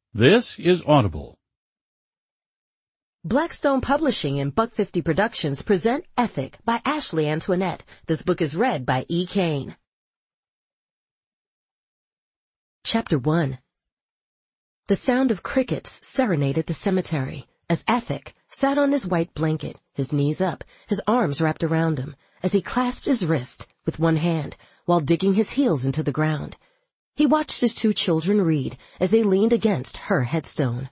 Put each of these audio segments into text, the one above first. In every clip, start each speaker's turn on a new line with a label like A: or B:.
A: This is Audible.
B: Blackstone Publishing and Buck 50 Productions present Ethic by Ashley Antoinette. This book is read by E. Kane. Chapter 1. The sound of crickets serenaded the cemetery as Ethic sat on his white blanket, his knees up, his arms wrapped around him, as he clasped his wrist with one hand while digging his heels into the ground. He watched his two children read as they leaned against her headstone.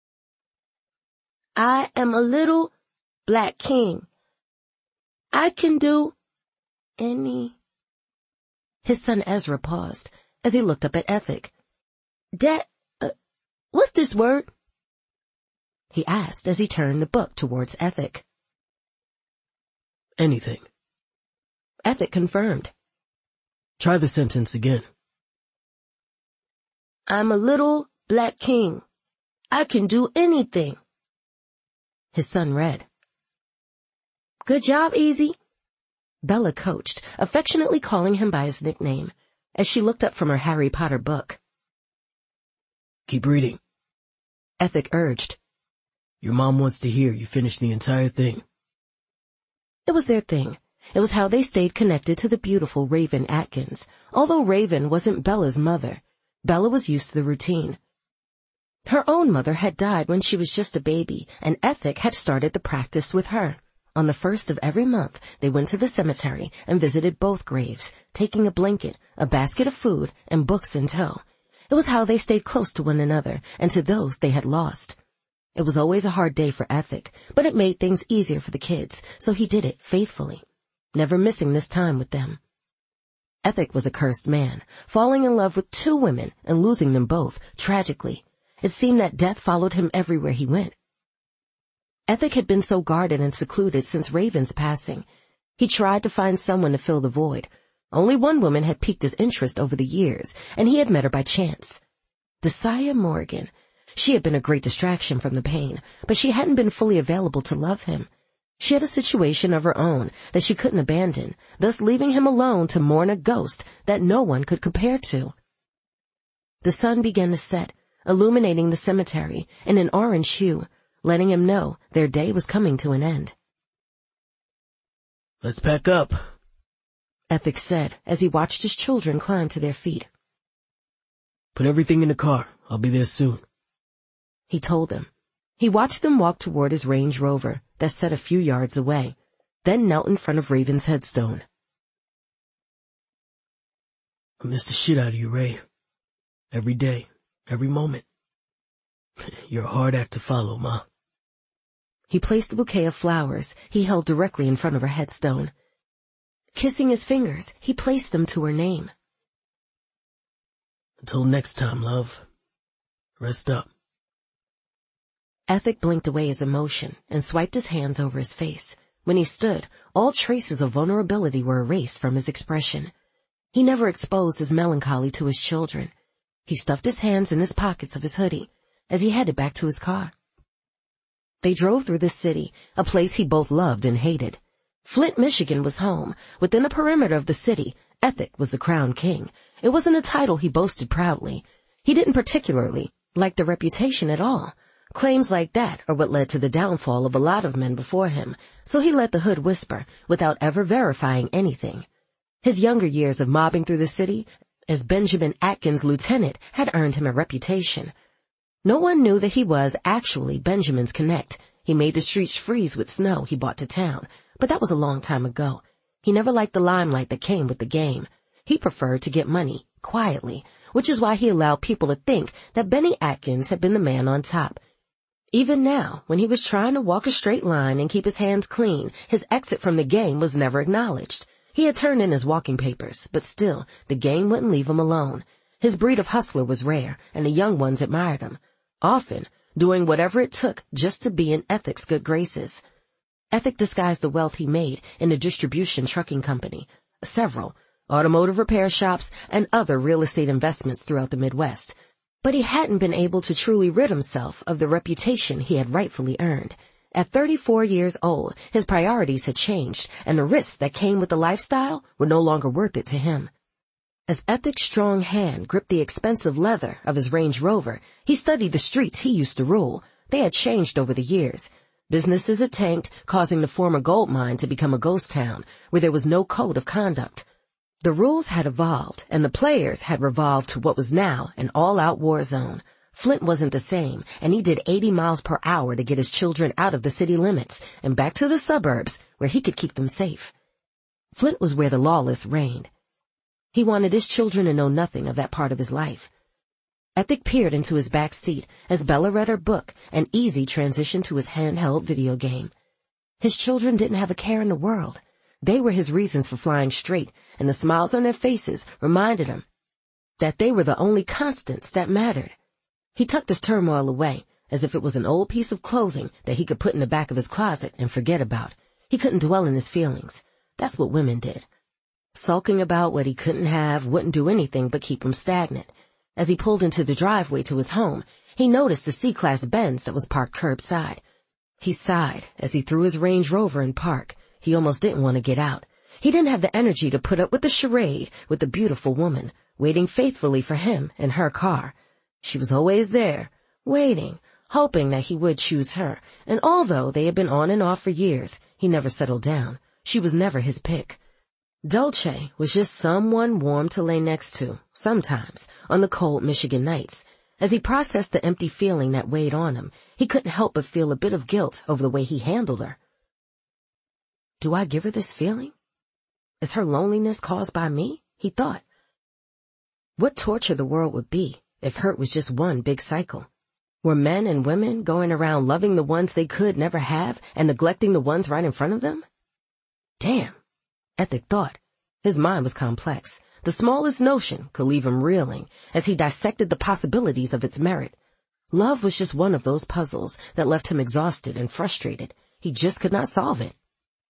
B: I am a little black king. I can do any... His son Ezra paused as he looked up at Ethic. Dad, what's this word? He asked as he turned the book towards Ethic.
C: Anything.
B: Ethic confirmed.
C: Try the sentence again.
B: I'm a little black king. I can do anything. His son read. Good job, Easy. Bella coached, affectionately calling him by his nickname, as she looked up from her Harry Potter book.
C: Keep reading.
B: Ethic urged.
C: Your mom wants to hear you finish the entire thing.
B: It was their thing. It was how they stayed connected to the beautiful Raven Atkins. Although Raven wasn't Bella's mother, Bella was used to the routine. Her own mother had died when she was just a baby, and Ethic had started the practice with her. On the first of every month, they went to the cemetery and visited both graves, taking a blanket, a basket of food, and books in tow. It was how they stayed close to one another and to those they had lost. It was always a hard day for Ethic, but it made things easier for the kids, so he did it faithfully, never missing this time with them. Ethic was a cursed man, falling in love with two women and losing them both, tragically. It seemed that death followed him everywhere he went. Ethic had been so guarded and secluded since Raven's passing. He tried to find someone to fill the void. Only one woman had piqued his interest over the years, and he had met her by chance. Desaya Morgan. She had been a great distraction from the pain, but she hadn't been fully available to love him. She had a situation of her own that she couldn't abandon, thus leaving him alone to mourn a ghost that no one could compare to. The sun began to set, illuminating the cemetery in an orange hue, letting him know their day was coming to an end.
C: Let's pack up,
B: Ethic said as he watched his children climb to their feet.
C: Put everything in the car. I'll be there soon,
B: he told them. He watched them walk toward his Range Rover that sat a few yards away, then knelt in front of Raven's headstone.
C: I miss the shit out of you, Ray. Every day, every moment. You're a hard act to follow, Ma.
B: He placed a bouquet of flowers he held directly in front of her headstone. Kissing his fingers, he placed them to her name.
C: Until next time, love. Rest up.
B: Ethic blinked away his emotion and swiped his hands over his face. When he stood, all traces of vulnerability were erased from his expression. He never exposed his melancholy to his children. He stuffed his hands in his pockets of his hoodie as he headed back to his car. They drove through the city, a place he both loved and hated. Flint, Michigan was home. Within the perimeter of the city, Ethic was the crown king. It wasn't a title he boasted proudly. He didn't particularly like the reputation at all. Claims like that are what led to the downfall of a lot of men before him, so he let the hood whisper without ever verifying anything. His younger years of mobbing through the city as Benjamin Atkins' lieutenant had earned him a reputation. No one knew that he was actually Benjamin's connect. He made the streets freeze with snow he brought to town, but that was a long time ago. He never liked the limelight that came with the game. He preferred to get money, quietly, which is why he allowed people to think that Benny Atkins had been the man on top. Even now, when he was trying to walk a straight line and keep his hands clean, his exit from the game was never acknowledged. He had turned in his walking papers, but still, the game wouldn't leave him alone. His breed of hustler was rare, and the young ones admired him, often doing whatever it took just to be in Ethic's good graces. Ethic disguised the wealth he made in a distribution trucking company, several automotive repair shops, and other real estate investments throughout the Midwest. But he hadn't been able to truly rid himself of the reputation he had rightfully earned. At 34 years old, his priorities had changed, and the risks that came with the lifestyle were no longer worth it to him. As Ethic's strong hand gripped the expensive leather of his Range Rover, he studied the streets he used to rule. They had changed over the years. Businesses had tanked, causing the former gold mine to become a ghost town, where there was no code of conduct. The rules had evolved, and the players had revolved to what was now an all-out war zone. Flint wasn't the same, and he did 80 miles per hour to get his children out of the city limits and back to the suburbs, where he could keep them safe. Flint was where the lawless reigned. He wanted his children to know nothing of that part of his life. Ethic peered into his back seat as Bella read her book and Easy transitioned to his handheld video game. His children didn't have a care in the world. They were his reasons for flying straight, and the smiles on their faces reminded him that they were the only constants that mattered. He tucked his turmoil away, as if it was an old piece of clothing that he could put in the back of his closet and forget about. He couldn't dwell in his feelings. That's what women did. Sulking about what he couldn't have wouldn't do anything but keep him stagnant. As he pulled into the driveway to his home, he noticed the C-Class Benz that was parked curbside. He sighed as he threw his Range Rover in park. He almost didn't want to get out. He didn't have the energy to put up with the charade with the beautiful woman, waiting faithfully for him in her car. She was always there, waiting, hoping that he would choose her, and although they had been on and off for years, he never settled down. She was never his pick. Dulce was just someone warm to lay next to, sometimes, on the cold Michigan nights. As he processed the empty feeling that weighed on him, he couldn't help but feel a bit of guilt over the way he handled her. Do I give her this feeling? Is her loneliness caused by me? He thought. What torture the world would be if hurt was just one big cycle. Were men and women going around loving the ones they could never have and neglecting the ones right in front of them? Damn. Ethic thought. His mind was complex. The smallest notion could leave him reeling as he dissected the possibilities of its merit. Love was just one of those puzzles that left him exhausted and frustrated. He just could not solve it.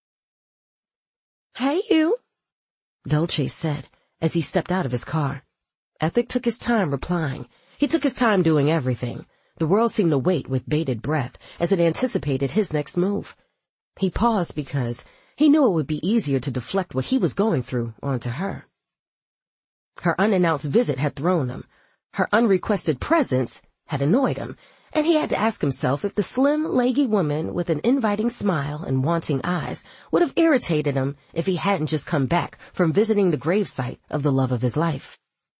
B: Hey, you, Dulce said as he stepped out of his car. Ethic took his time replying. He took his time doing everything. The world seemed to wait with bated breath as it anticipated his next move. He paused because he knew it would be easier to deflect what he was going through onto her. Her unannounced visit had thrown him. Her unrequested presence had annoyed him, and he had to ask himself if the slim, leggy woman with an inviting smile and wanting eyes would have irritated him if he hadn't just come back from visiting the gravesite of the love of his life.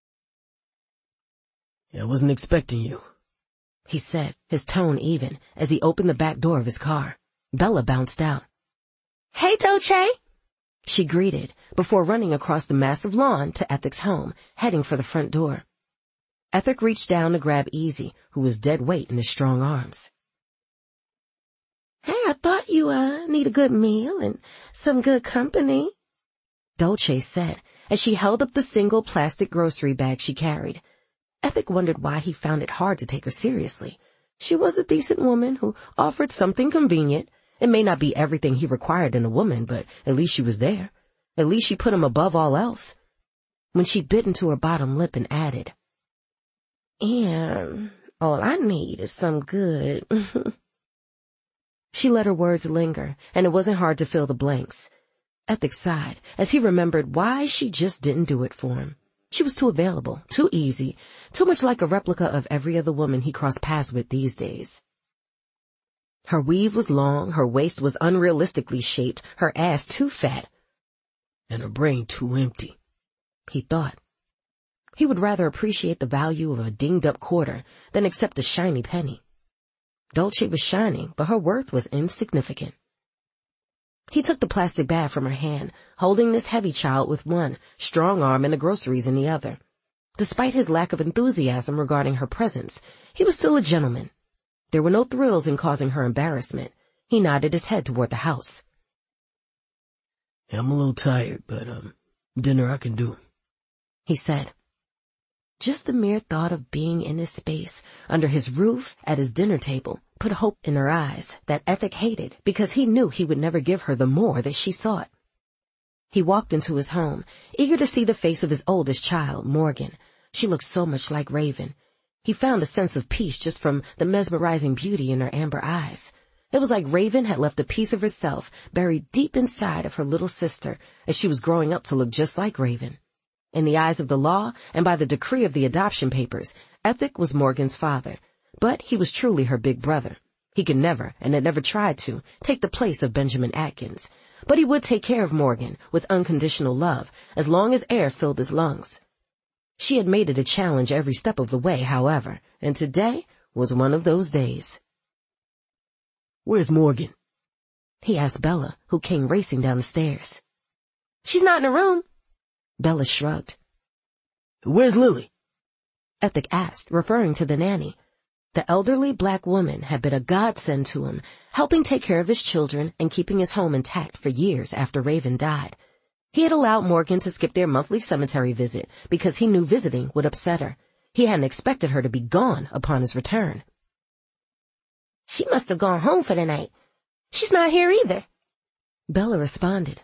C: I wasn't expecting you,
B: he said, his tone even, as he opened the back door of his car. Bella bounced out. Hey, Dulce, she greeted before running across the massive lawn to Ethic's home, heading for the front door. Ethic reached down to grab Easy, who was dead weight in his strong arms. Hey, I thought you, need a good meal and some good company, Dulce said, as she held up the single plastic grocery bag she carried. Ethic wondered why he found it hard to take her seriously. She was a decent woman who offered something convenient. It may not be everything he required in a woman, but at least she was there. At least she put him above all else. When she bit into her bottom lip and added, and all I need is some good. She let her words linger, and it wasn't hard to fill the blanks. Ethic sighed as he remembered why she just didn't do it for him. She was too available, too easy, too much like a replica of every other woman he crossed paths with these days. Her weave was long, her waist was unrealistically shaped, her ass too fat,
C: and her brain too empty,
B: he thought. He would rather appreciate the value of a dinged-up quarter than accept a shiny penny. Dulce was shining, but her worth was insignificant. He took the plastic bag from her hand, holding this heavy child with one strong arm and the groceries in the other. Despite his lack of enthusiasm regarding her presence, he was still a gentleman. There were no thrills in causing her embarrassment. He nodded his head toward the house.
C: I'm a little tired, but, dinner I can do,
B: he said. Just the mere thought of being in his space, under his roof, at his dinner table, put hope in her eyes that Ethic hated because he knew he would never give her the more that she sought. He walked into his home, eager to see the face of his oldest child, Morgan. She looked so much like Raven. He found a sense of peace just from the mesmerizing beauty in her amber eyes. It was like Raven had left a piece of herself buried deep inside of her little sister as she was growing up to look just like Raven. In the eyes of the law and by the decree of the adoption papers, Ethic was Morgan's father, but he was truly her big brother. He could never, and had never tried to, take the place of Benjamin Atkins, but he would take care of Morgan with unconditional love as long as air filled his lungs. She had made it a challenge every step of the way, however, and today was one of those days.
C: "Where's Morgan?"
B: he asked Bella, who came racing down the stairs. "She's not in her room." Bella shrugged.
C: "Where's Lily?"
B: Ethic asked, referring to the nanny. The elderly black woman had been a godsend to him, helping take care of his children and keeping his home intact for years after Raven died. He had allowed Morgan to skip their monthly cemetery visit because he knew visiting would upset her. He hadn't expected her to be gone upon his return. "She must have gone home for the night. She's not here either," Bella responded.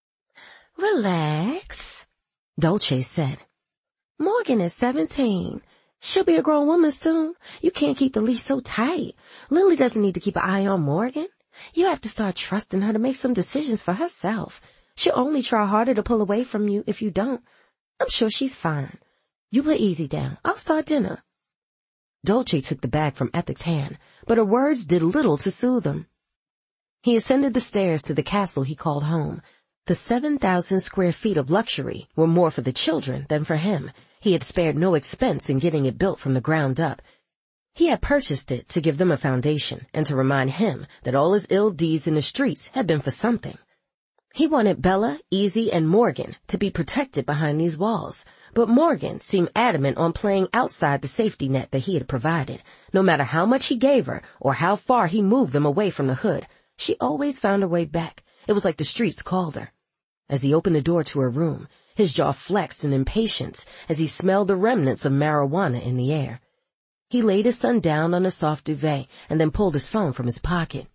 B: "Relax," Dolce said. "Morgan is 17. She'll be a grown woman soon. You can't keep the leash so tight. Lily doesn't need to keep an eye on Morgan. You have to start trusting her to make some decisions for herself. She'll only try harder to pull away from you if you don't. I'm sure she's fine. You put easy down. I'll start dinner." Dolce took the bag from Ethic's hand, but her words did little to soothe him. He ascended the stairs to the castle he called home. The 7,000 square feet of luxury were more for the children than for him. He had spared no expense in getting it built from the ground up. He had purchased it to give them a foundation and to remind him that all his ill deeds in the streets had been for something. He wanted Bella, Easy, and Morgan to be protected behind these walls, but Morgan seemed adamant on playing outside the safety net that he had provided. No matter how much he gave her or how far he moved them away from the hood, she always found her way back. It was like the streets called her. As he opened the door to her room, his jaw flexed in impatience as he smelled the remnants of marijuana in the air. He laid his son down on a soft duvet and then pulled his phone from his pocket.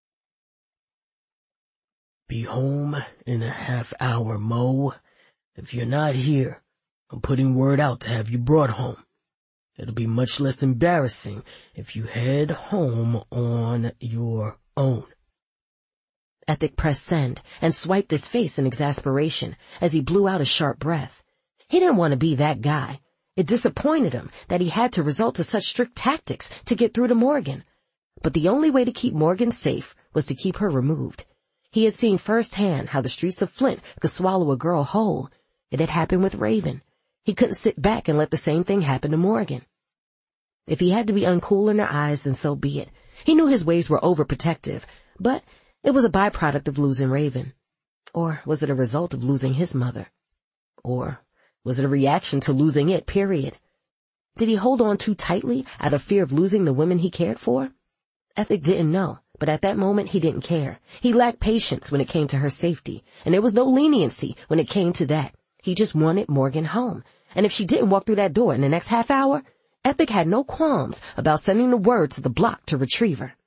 C: "Be home in a half hour, Mo. If you're not here, I'm putting word out to have you brought home. It'll be much less embarrassing if you head home on your own."
B: Ethic pressed send and swiped his face in exasperation as he blew out a sharp breath. He didn't want to be that guy. It disappointed him that he had to resort to such strict tactics to get through to Morgan. But the only way to keep Morgan safe was to keep her removed. He had seen firsthand how the streets of Flint could swallow a girl whole. It had happened with Raven. He couldn't sit back and let the same thing happen to Morgan. If he had to be uncool in her eyes, then so be it. He knew his ways were overprotective, but it was a byproduct of losing Raven. Or was it a result of losing his mother? Or was it a reaction to losing it, period? Did he hold on too tightly out of fear of losing the women he cared for? Ethic didn't know, but at that moment he didn't care. He lacked patience when it came to her safety, and there was no leniency when it came to that. He just wanted Morgan home. And if she didn't walk through that door in the next half hour, Ethic had no qualms about sending the word to the block to retrieve her.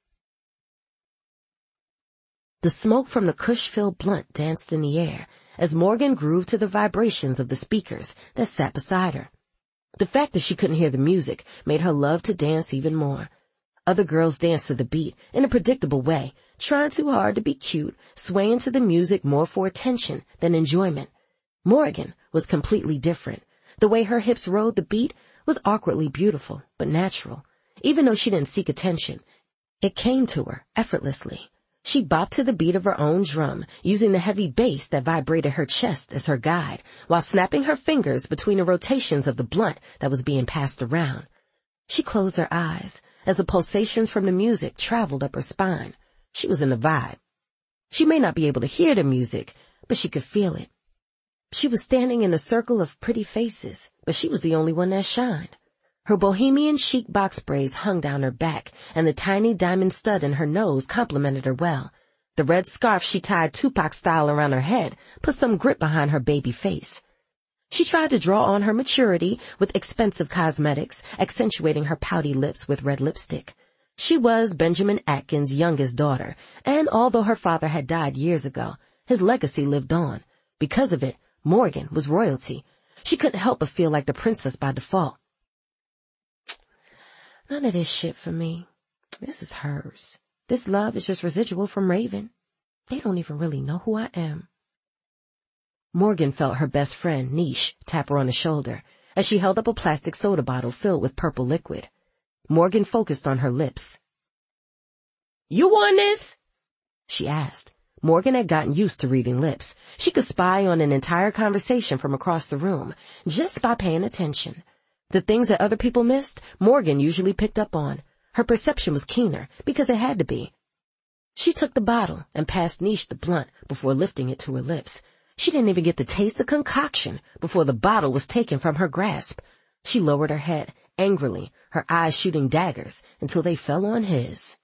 B: The smoke from the kush-filled blunt danced in the air as Morgan grooved to the vibrations of the speakers that sat beside her. The fact that she couldn't hear the music made her love to dance even more. Other girls danced to the beat in a predictable way, trying too hard to be cute, swaying to the music more for attention than enjoyment. Morgan was completely different. The way her hips rode the beat was awkwardly beautiful, but natural. Even though she didn't seek attention, it came to her effortlessly. She bopped to the beat of her own drum, using the heavy bass that vibrated her chest as her guide, while snapping her fingers between the rotations of the blunt that was being passed around. She closed her eyes as the pulsations from the music traveled up her spine. She was in the vibe. She may not be able to hear the music, but she could feel it. She was standing in a circle of pretty faces, but she was the only one that shined. Her bohemian chic box braids hung down her back, and the tiny diamond stud in her nose complimented her well. The red scarf she tied Tupac-style around her head put some grip behind her baby face. She tried to draw on her maturity with expensive cosmetics, accentuating her pouty lips with red lipstick. She was Benjamin Atkins' youngest daughter, and although her father had died years ago, his legacy lived on. Because of it, Morgan was royalty. She couldn't help but feel like the princess by default. None of this shit for me. This is hers. This love is just residual from Raven. They don't even really know who I am. Morgan felt her best friend, Niche, tap her on the shoulder as she held up a plastic soda bottle filled with purple liquid. Morgan focused on her lips. "You want this?" she asked. Morgan had gotten used to reading lips. She could spy on an entire conversation from across the room just by paying attention. The things that other people missed, Morgan usually picked up on. Her perception was keener because it had to be. She took the bottle and passed Niche the blunt before lifting it to her lips. She didn't even get to taste the concoction before the bottle was taken from her grasp. She lowered her head angrily, her eyes shooting daggers until they fell on his.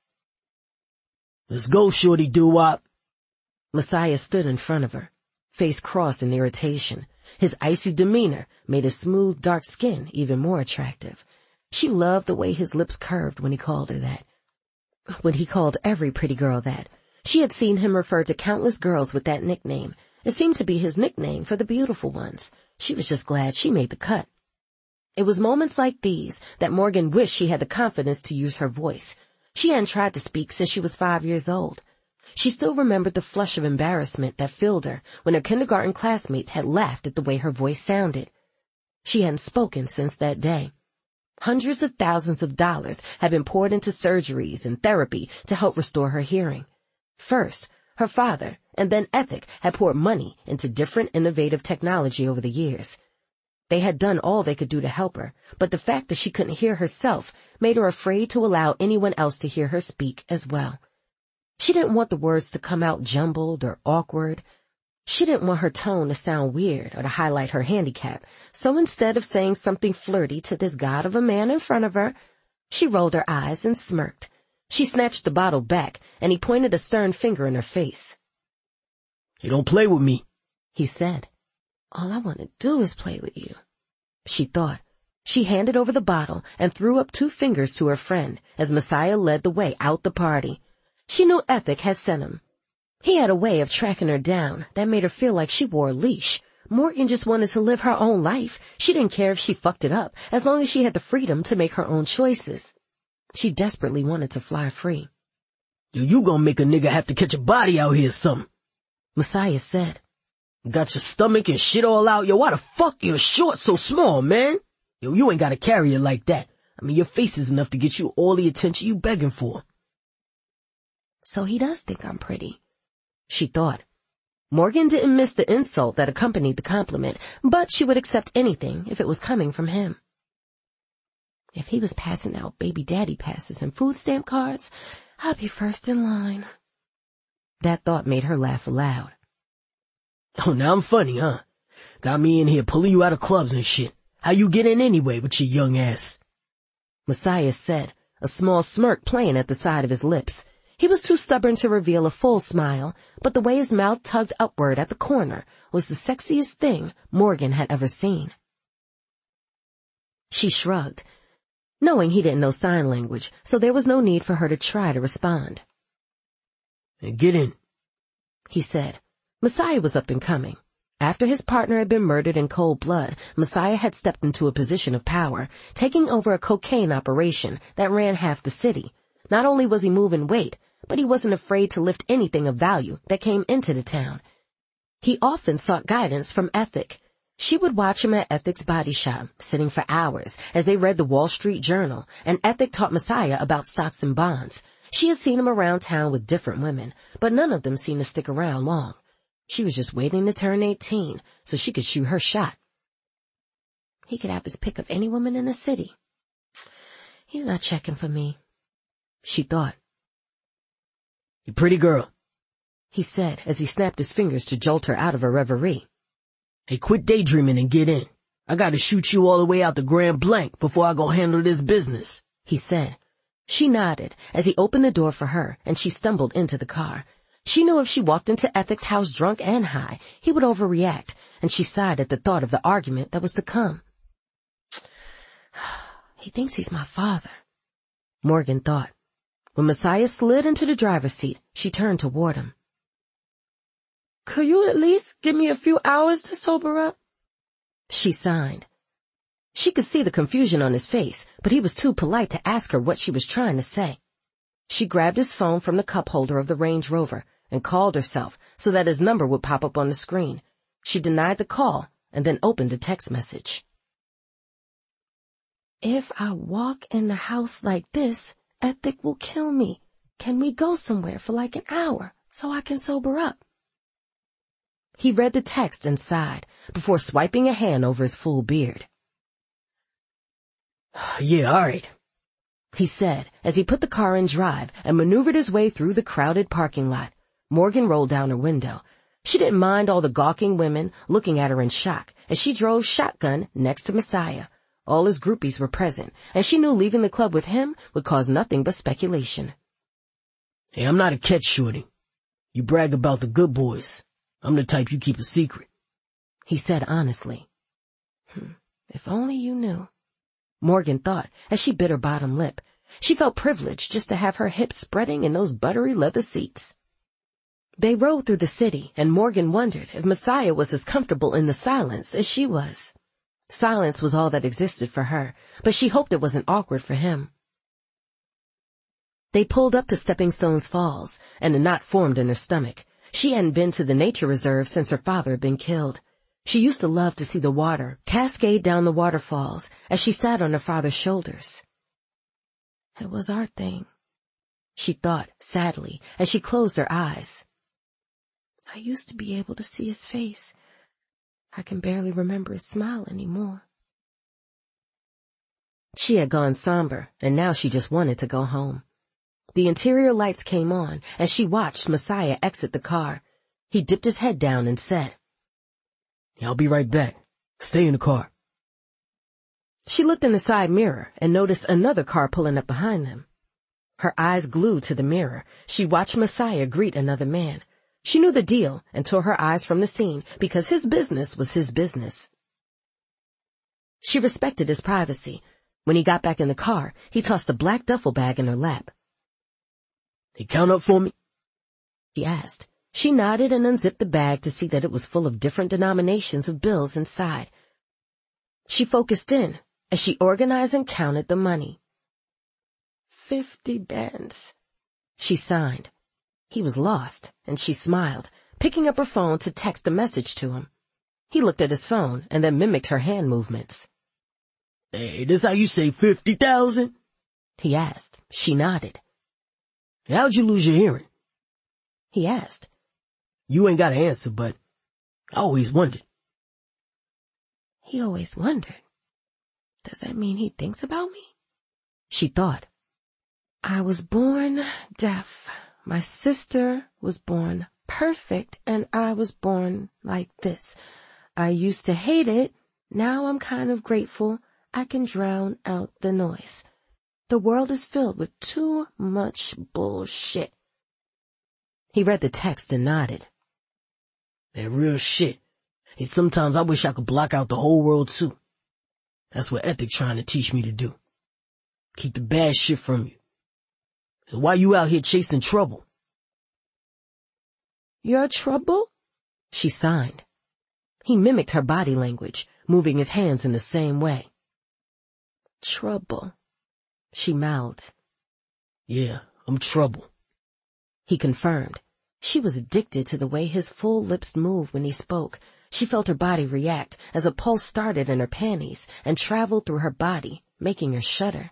C: "Let's go, shorty doo-wop."
B: Messiah stood in front of her, face crossed in irritation. His icy demeanor made his smooth, dark skin even more attractive. She loved the way his lips curved when he called her that. When he called every pretty girl that. She had seen him refer to countless girls with that nickname. It seemed to be his nickname for the beautiful ones. She was just glad she made the cut. It was moments like these that Morgan wished she had the confidence to use her voice. She hadn't tried to speak since she was 5 years old. She still remembered the flush of embarrassment that filled her when her kindergarten classmates had laughed at the way her voice sounded. She hadn't spoken since that day. Hundreds of thousands of dollars had been poured into surgeries and therapy to help restore her hearing. First, her father and then Ethic had poured money into different innovative technology over the years. They had done all they could do to help her, but the fact that she couldn't hear herself made her afraid to allow anyone else to hear her speak as well. She didn't want the words to come out jumbled or awkward. She didn't want her tone to sound weird or to highlight her handicap, so instead of saying something flirty to this god of a man in front of her, she rolled her eyes and smirked. She snatched the bottle back, and he pointed a stern finger in her face.
C: "Hey, don't play with me,"
B: he said. "All I want to do is play with you," she thought. She handed over the bottle and threw up 2 fingers to her friend as Messiah led the way out the party. She knew Ethic had sent him. He had a way of tracking her down that made her feel like she wore a leash. Morgan just wanted to live her own life. She didn't care if she fucked it up, as long as she had the freedom to make her own choices. She desperately wanted to fly free.
C: "Yo, you gonna make a nigga have to catch a body out here or something,"
B: Messiah said.
C: "Got your stomach and shit all out. Yo, why the fuck your shorts so small, man? Yo, you ain't gotta carry it like that. I mean, your face is enough to get you all the attention you begging for."
B: So he does think I'm pretty, she thought. Morgan didn't miss the insult that accompanied the compliment, but she would accept anything if it was coming from him. If he was passing out baby daddy passes and food stamp cards, I'd be first in line. That thought made her laugh aloud.
C: "Oh, now I'm funny, huh? Got me in here pulling you out of clubs and shit. How you get in anyway with your young ass?"
B: Messiah said, a small smirk playing at the side of his lips. He was too stubborn to reveal a full smile, but the way his mouth tugged upward at the corner was the sexiest thing Morgan had ever seen. She shrugged, knowing he didn't know sign language, so there was no need for her to try to respond.
C: "Get in,"
B: he said. Messiah was up and coming. After his partner had been murdered in cold blood, Messiah had stepped into a position of power, taking over a cocaine operation that ran half the city. Not only was he moving weight, but he wasn't afraid to lift anything of value that came into the town. He often sought guidance from Ethic. She would watch him at Ethic's body shop, sitting for hours as they read the Wall Street Journal, and Ethic taught Messiah about stocks and bonds. She had seen him around town with different women, but none of them seemed to stick around long. She was just waiting to turn 18 so she could shoot her shot. He could have his pick of any woman in the city. He's not checking for me, she thought.
C: "You pretty girl,"
B: he said as he snapped his fingers to jolt her out of her reverie.
C: "Hey, quit daydreaming and get in. I gotta shoot you all the way out the Grand Blanc before I go handle this business,"
B: he said. She nodded as he opened the door for her, and she stumbled into the car. She knew if she walked into Ethic's house drunk and high, he would overreact, and she sighed at the thought of the argument that was to come. He thinks he's my father, Morgan thought. When Messiah slid into the driver's seat, she turned toward him. "Could you at least give me a few hours to sober up?" she signed. She could see the confusion on his face, but he was too polite to ask her what she was trying to say. She grabbed his phone from the cup holder of the Range Rover and called herself so that his number would pop up on the screen. She denied the call and then opened a text message. If I walk in the house like this, Ethic will kill me. Can we go somewhere for like an hour so I can sober up? He read the text and sighed before swiping a hand over his full beard.
C: Yeah, all right,
B: he said as he put the car in drive and maneuvered his way through the crowded parking lot. Morgan rolled down her window. She didn't mind all the gawking women looking at her in shock as she drove shotgun next to Messiah. All his groupies were present, and she knew leaving the club with him would cause nothing but speculation.
C: Hey, I'm not a catch shorty. You brag about the good boys. I'm the type you keep a secret,
B: he said honestly. If only you knew, Morgan thought as she bit her bottom lip. She felt privileged just to have her hips spreading in those buttery leather seats. They rode through the city, and Morgan wondered if Messiah was as comfortable in the silence as she was. Silence was all that existed for her, but she hoped it wasn't awkward for him. They pulled up to Stepping Stones Falls, and a knot formed in her stomach. She hadn't been to the nature reserve since her father had been killed. She used to love to see the water cascade down the waterfalls as she sat on her father's shoulders. It was our thing, she thought sadly as she closed her eyes. I used to be able to see his face. I can barely remember his smile anymore. She had gone somber, and now she just wanted to go home. The interior lights came on as she watched Messiah exit the car. He dipped his head down and said,
C: I'll be right back. Stay in the car.
B: She looked in the side mirror and noticed another car pulling up behind them. Her eyes glued to the mirror, she watched Messiah greet another man. She knew the deal and tore her eyes from the scene because his business was his business. She respected his privacy. When he got back in the car, he tossed a black duffel bag in her lap.
C: They count up for me?
B: He asked. She nodded and unzipped the bag to see that it was full of different denominations of bills inside. She focused in as she organized and counted the money. 50 bands, she signed. He was lost, and she smiled, picking up her phone to text a message to him. He looked at his phone and then mimicked her hand movements.
C: Hey, this how you say 50,000?
B: He asked. She nodded.
C: How'd you lose your hearing?
B: He asked.
C: You ain't got an answer, but I always wondered.
B: He always wondered. Does that mean he thinks about me? She thought. I was born deaf. My sister was born perfect, and I was born like this. I used to hate it. Now I'm kind of grateful I can drown out the noise. The world is filled with too much bullshit. He read the text and nodded.
C: That real shit. And sometimes I wish I could block out the whole world too. That's what Ethic trying to teach me to do. Keep the bad shit from you. So why you out here chasing trouble?
B: You're trouble? She signed. He mimicked her body language, moving his hands in the same way. Trouble, she mouthed.
C: Yeah, I'm trouble,
B: he confirmed. She was addicted to the way his full lips moved when he spoke. She felt her body react as a pulse started in her panties and traveled through her body, making her shudder.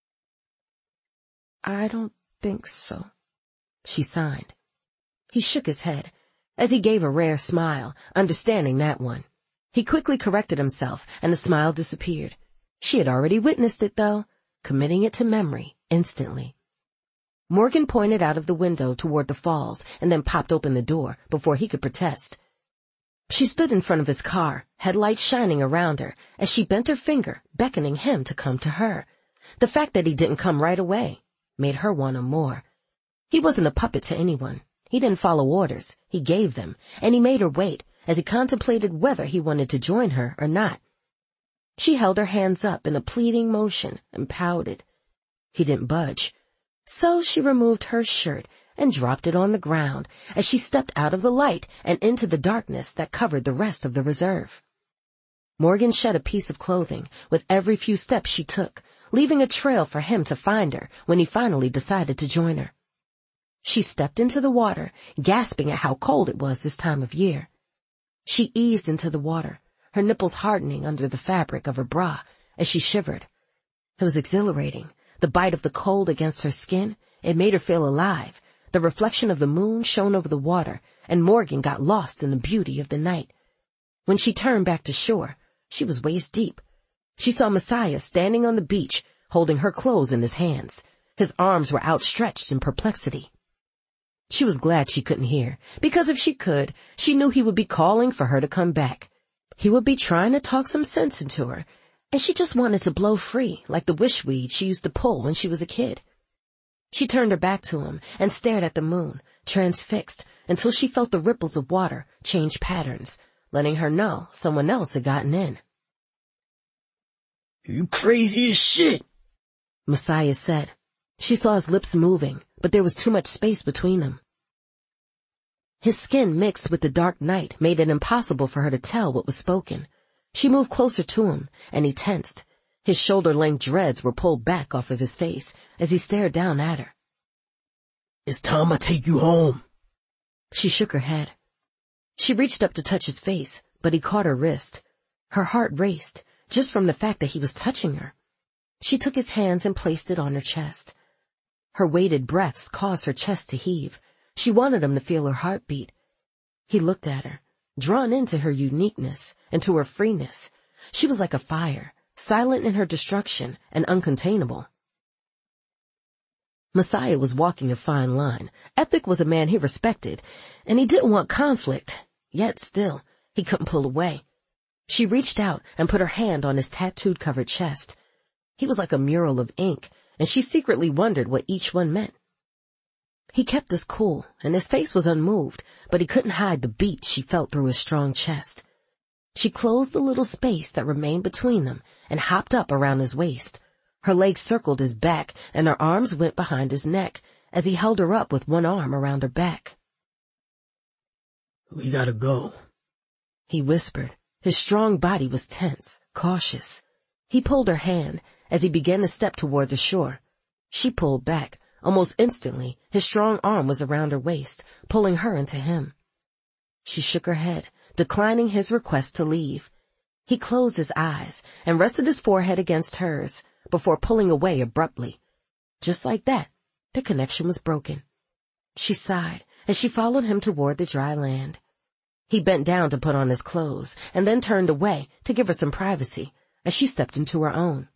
B: I don't think so, she signed. He shook his head as he gave a rare smile, understanding that one. He quickly corrected himself, and the smile disappeared. She had already witnessed it, though, committing it to memory instantly. Morgan pointed out of the window toward the falls and then popped open the door before he could protest. She stood in front of his car, headlights shining around her, as she bent her finger, beckoning him to come to her. The fact that he didn't come right away made her want him more. He wasn't a puppet to anyone. He didn't follow orders. He gave them, and he made her wait as he contemplated whether he wanted to join her or not. She held her hands up in a pleading motion and pouted. He didn't budge. So she removed her shirt and dropped it on the ground as she stepped out of the light and into the darkness that covered the rest of the reserve. Morgan shed a piece of clothing with every few steps she took, leaving a trail for him to find her when he finally decided to join her. She stepped into the water, gasping at how cold it was this time of year. She eased into the water, her nipples hardening under the fabric of her bra as she shivered. It was exhilarating. The bite of the cold against her skin, it made her feel alive. The reflection of the moon shone over the water, and Morgan got lost in the beauty of the night. When she turned back to shore, she was waist deep. She saw Messiah standing on the beach, holding her clothes in his hands. His arms were outstretched in perplexity. She was glad she couldn't hear, because if she could, she knew he would be calling for her to come back. He would be trying to talk some sense into her, and she just wanted to blow free like the wishweed she used to pull when she was a kid. She turned her back to him and stared at the moon, transfixed, until she felt the ripples of water change patterns, letting her know someone else had gotten in.
C: "You crazy as shit,"
B: Messiah said. She saw his lips moving, but there was too much space between them. His skin mixed with the dark night made it impossible for her to tell what was spoken. She moved closer to him, and he tensed. His shoulder-length dreads were pulled back off of his face as he stared down at her.
C: "It's time I take you home."
B: She shook her head. She reached up to touch his face, but he caught her wrist. Her heart raced, just from the fact that he was touching her. She took his hands and placed it on her chest. Her weighted breaths caused her chest to heave. She wanted him to feel her heartbeat. He looked at her, drawn into her uniqueness, into her freeness. She was like a fire, silent in her destruction and uncontainable. Messiah was walking a fine line. Ethic was a man he respected, and he didn't want conflict. Yet still, he couldn't pull away. She reached out and put her hand on his tattooed-covered chest. He was like a mural of ink, and she secretly wondered what each one meant. He kept his cool, and his face was unmoved, but he couldn't hide the beat she felt through his strong chest. She closed the little space that remained between them and hopped up around his waist. Her legs circled his back, and her arms went behind his neck as he held her up with one arm around her back.
C: "We gotta go,"
B: he whispered. His strong body was tense, cautious. He pulled her hand as he began to step toward the shore. She pulled back. Almost instantly, his strong arm was around her waist, pulling her into him. She shook her head, declining his request to leave. He closed his eyes and rested his forehead against hers before pulling away abruptly. Just like that, the connection was broken. She sighed as she followed him toward the dry land. He bent down to put on his clothes and then turned away to give her some privacy as she stepped into her own.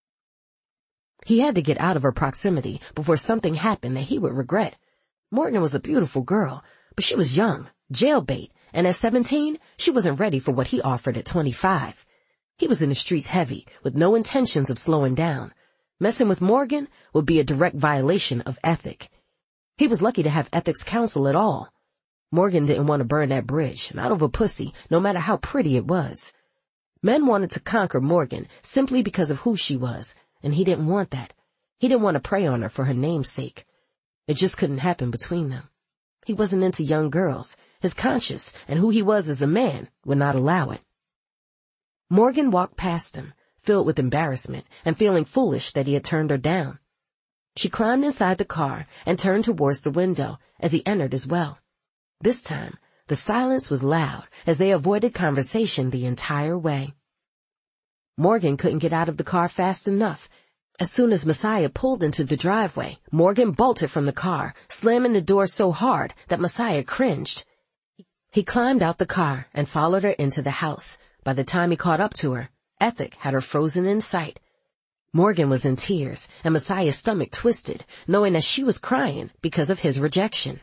B: He had to get out of her proximity before something happened that he would regret. Morgan was a beautiful girl, but she was young, jailbait, and at 17, she wasn't ready for what he offered at 25. He was in the streets heavy, with no intentions of slowing down. Messing with Morgan would be a direct violation of ethic. He was lucky to have ethics counsel at all. Morgan didn't want to burn that bridge, not over pussy, no matter how pretty it was. Men wanted to conquer Morgan simply because of who she was, and he didn't want that. He didn't want to prey on her for her name's sake. It just couldn't happen between them. He wasn't into young girls. His conscience and who he was as a man would not allow it. Morgan walked past him, filled with embarrassment and feeling foolish that he had turned her down. She climbed inside the car and turned towards the window as he entered as well. This time, the silence was loud as they avoided conversation the entire way. Morgan couldn't get out of the car fast enough. As soon as Messiah pulled into the driveway, Morgan bolted from the car, slamming the door so hard that Messiah cringed. He climbed out the car and followed her into the house. By the time he caught up to her, Ethic had her frozen in sight. Morgan was in tears, and Messiah's stomach twisted, knowing that she was crying because of his rejection.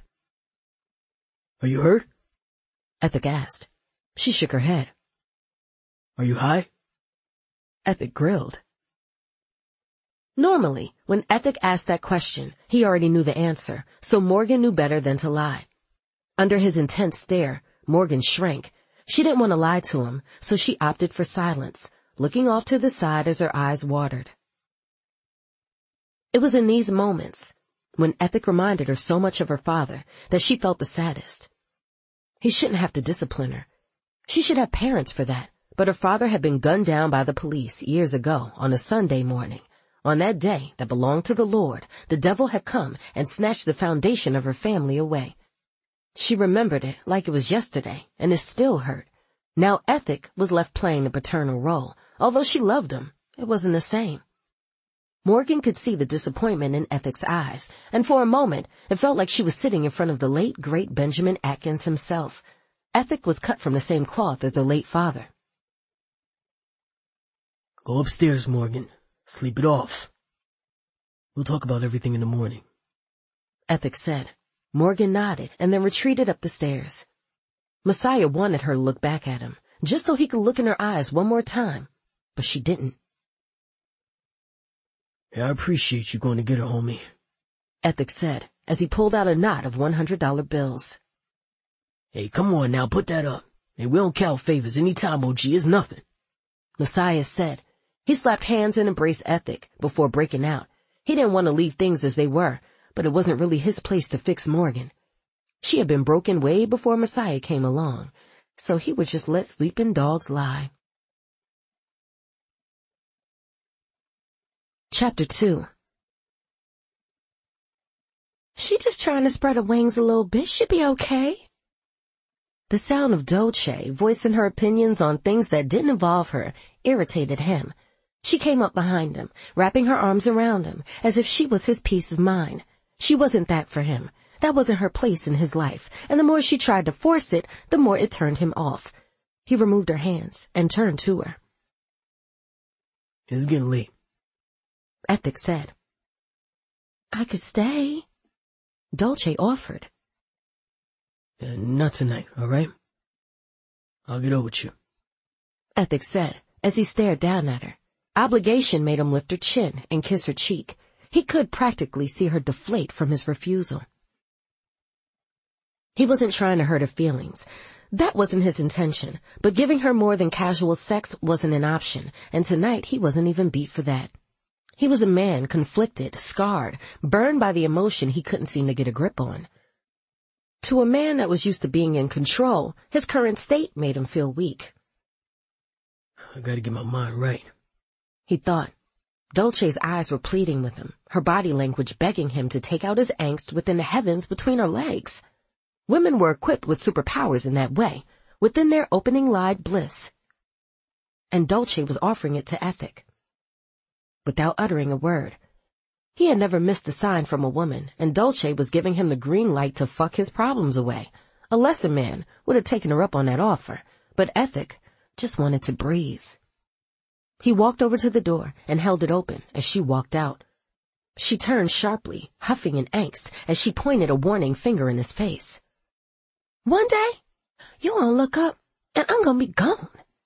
C: "Are you hurt?"
B: Ethic asked. She shook her head.
C: "Are you high?"
B: Ethic grilled. Normally, when Ethic asked that question, he already knew the answer, so Morgan knew better than to lie. Under his intense stare, Morgan shrank. She didn't want to lie to him, so she opted for silence, looking off to the side as her eyes watered. It was in these moments, when Ethic reminded her so much of her father, that she felt the saddest. He shouldn't have to discipline her. She should have parents for that. But her father had been gunned down by the police years ago on a Sunday morning. On that day that belonged to the Lord, the devil had come and snatched the foundation of her family away. She remembered it like it was yesterday, and it still hurt. Now Ethic was left playing the paternal role. Although she loved him, it wasn't the same. Morgan could see the disappointment in Ethic's eyes, and for a moment it felt like she was sitting in front of the late, great Benjamin Atkins himself. Ethic was cut from the same cloth as her late father.
C: Go upstairs, Morgan. Sleep it off. We'll talk about everything in the morning,
B: Ethic said. Morgan nodded and then retreated up the stairs. Messiah wanted her to look back at him, just so he could look in her eyes one more time, but she didn't.
C: Yeah, I appreciate you going to get her, homie,
B: Ethic said, as he pulled out a knot of $100 bills.
C: Hey, come on now, put that up. Hey, we don't count favors anytime, OG, it's nothing,
B: Messiah said. He slapped hands and embraced Ethic before breaking out. He didn't want to leave things as they were, but it wasn't really his place to fix Morgan. She had been broken way before Messiah came along, so he would just let sleeping dogs lie. Chapter 2. She just trying to spread her wings a little bit. She'll be okay. The sound of Dolce voicing her opinions on things that didn't involve her irritated him. She came up behind him, wrapping her arms around him, as if she was his peace of mind. She wasn't that for him. That wasn't her place in his life, and the more she tried to force it, the more it turned him off. He removed her hands and turned to her.
C: It's getting late,
B: Ethic said. I could stay, Dolce offered.
C: Not tonight, all right? I'll get over with you,
B: Ethic said, as he stared down at her. Obligation made him lift her chin and kiss her cheek. He could practically see her deflate from his refusal. He wasn't trying to hurt her feelings. That wasn't his intention, but giving her more than casual sex wasn't an option, and tonight he wasn't even beat for that. He was a man conflicted, scarred, burned by the emotion he couldn't seem to get a grip on. To a man that was used to being in control, his current state made him feel weak.
C: I gotta get my mind right,
B: he thought. Dolce's eyes were pleading with him, her body language begging him to take out his angst within the heavens between her legs. Women were equipped with superpowers in that way, within their opening-lied bliss. And Dolce was offering it to Ethic. Without uttering a word. He had never missed a sign from a woman, and Dolce was giving him the green light to fuck his problems away. A lesser man would have taken her up on that offer, but Ethic just wanted to breathe. He walked over to the door and held it open as she walked out. She turned sharply, huffing in angst, as she pointed a warning finger in his face. One day, you gonna look up, and I'm gonna be gone.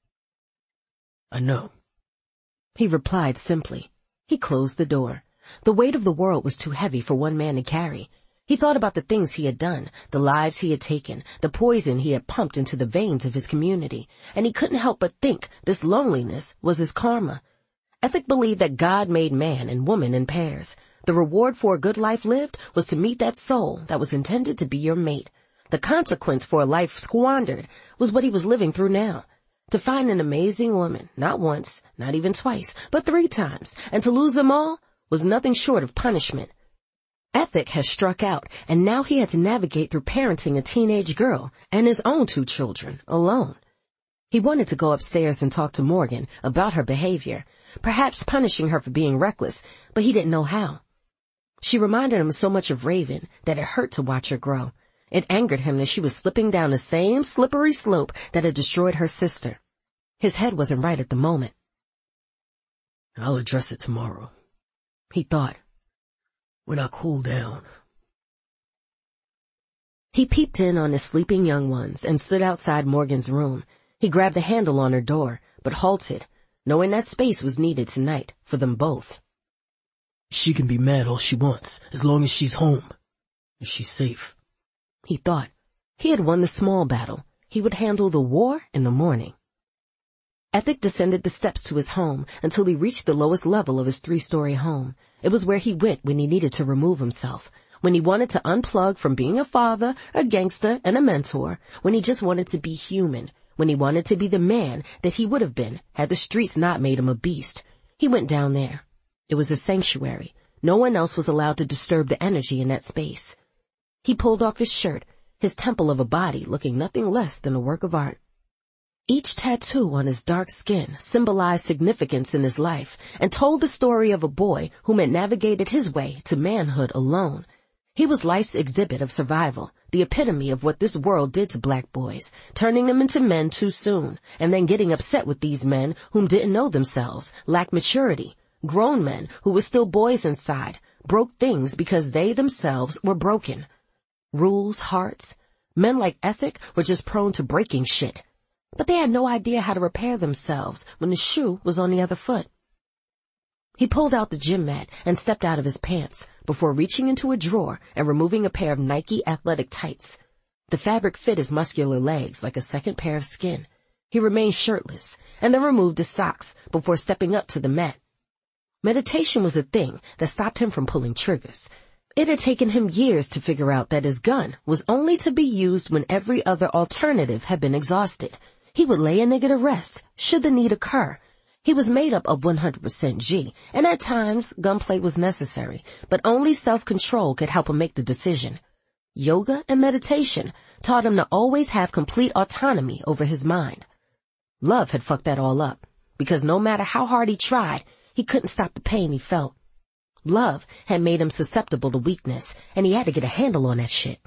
C: I know,
B: he replied simply. He closed the door. The weight of the world was too heavy for one man to carry. He thought about the things he had done, the lives he had taken, the poison he had pumped into the veins of his community, and he couldn't help but think this loneliness was his karma. Ethic believed that God made man and woman in pairs. The reward for a good life lived was to meet that soul that was intended to be your mate. The consequence for a life squandered was what he was living through now. To find an amazing woman, not once, not even twice, but 3 times, and to lose them all was nothing short of punishment. Ethic had struck out, and now he had to navigate through parenting a teenage girl and his own 2 children, alone. He wanted to go upstairs and talk to Morgan about her behavior, perhaps punishing her for being reckless, but he didn't know how. She reminded him so much of Raven that it hurt to watch her grow. It angered him that she was slipping down the same slippery slope that had destroyed her sister. His head wasn't right at the moment.
C: I'll address it tomorrow,
B: he thought.
C: When I cool down.
B: He peeped in on his sleeping young ones and stood outside Morgan's room. He grabbed the handle on her door, but halted, knowing that space was needed tonight for them both.
C: She can be mad all she wants, as long as she's home. If she's safe,
B: he thought. He had won the small battle. He would handle the war in the morning. Ethic descended the steps to his home until he reached the lowest level of his 3-story home. It was where he went when he needed to remove himself, when he wanted to unplug from being a father, a gangster, and a mentor, when he just wanted to be human, when he wanted to be the man that he would have been had the streets not made him a beast. He went down there. It was a sanctuary. No one else was allowed to disturb the energy in that space. He pulled off his shirt, his temple of a body looking nothing less than a work of art. Each tattoo on his dark skin symbolized significance in his life and told the story of a boy whom had navigated his way to manhood alone. He was life's exhibit of survival, the epitome of what this world did to black boys, turning them into men too soon, and then getting upset with these men whom didn't know themselves, lacked maturity, grown men who were still boys inside, broke things because they themselves were broken. Rules, hearts. Men like Ethic were just prone to breaking shit. But they had no idea how to repair themselves when the shoe was on the other foot. He pulled out the gym mat and stepped out of his pants before reaching into a drawer and removing a pair of Nike athletic tights. The fabric fit his muscular legs like a second pair of skin. He remained shirtless and then removed his socks before stepping up to the mat. Meditation was a thing that stopped him from pulling triggers. It had taken him years to figure out that his gun was only to be used when every other alternative had been exhausted. He would lay a nigga to rest, should the need occur. He was made up of 100% G, and at times, gunplay was necessary, but only self-control could help him make the decision. Yoga and meditation taught him to always have complete autonomy over his mind. Love had fucked that all up, because no matter how hard he tried, he couldn't stop the pain he felt. Love had made him susceptible to weakness, and he had to get a handle on that shit.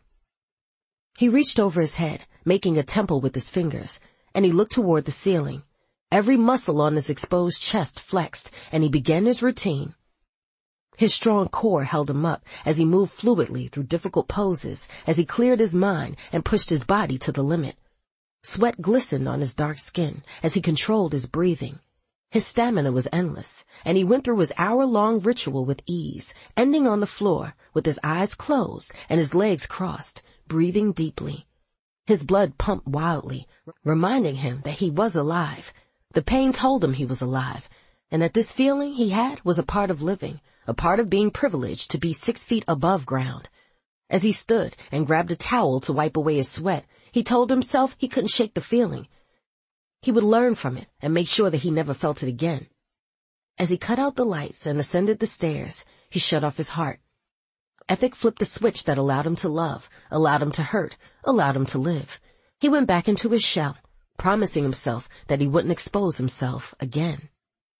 B: He reached over his head, making a temple with his fingers, and he looked toward the ceiling. Every muscle on his exposed chest flexed, and he began his routine. His strong core held him up as he moved fluidly through difficult poses, as he cleared his mind and pushed his body to the limit. Sweat glistened on his dark skin as he controlled his breathing. His stamina was endless, and he went through his hour-long ritual with ease, ending on the floor with his eyes closed and his legs crossed, breathing deeply. His blood pumped wildly, reminding him that he was alive. The pain told him he was alive, and that this feeling he had was a part of living, a part of being privileged to be 6 feet above ground. As he stood and grabbed a towel to wipe away his sweat, he told himself he couldn't shake the feeling. He would learn from it and make sure that he never felt it again. As he cut out the lights and ascended the stairs, he shut off his heart. Ethic flipped the switch that allowed him to love, allowed him to hurt, allowed him to live. He went back into his shell, promising himself that he wouldn't expose himself again.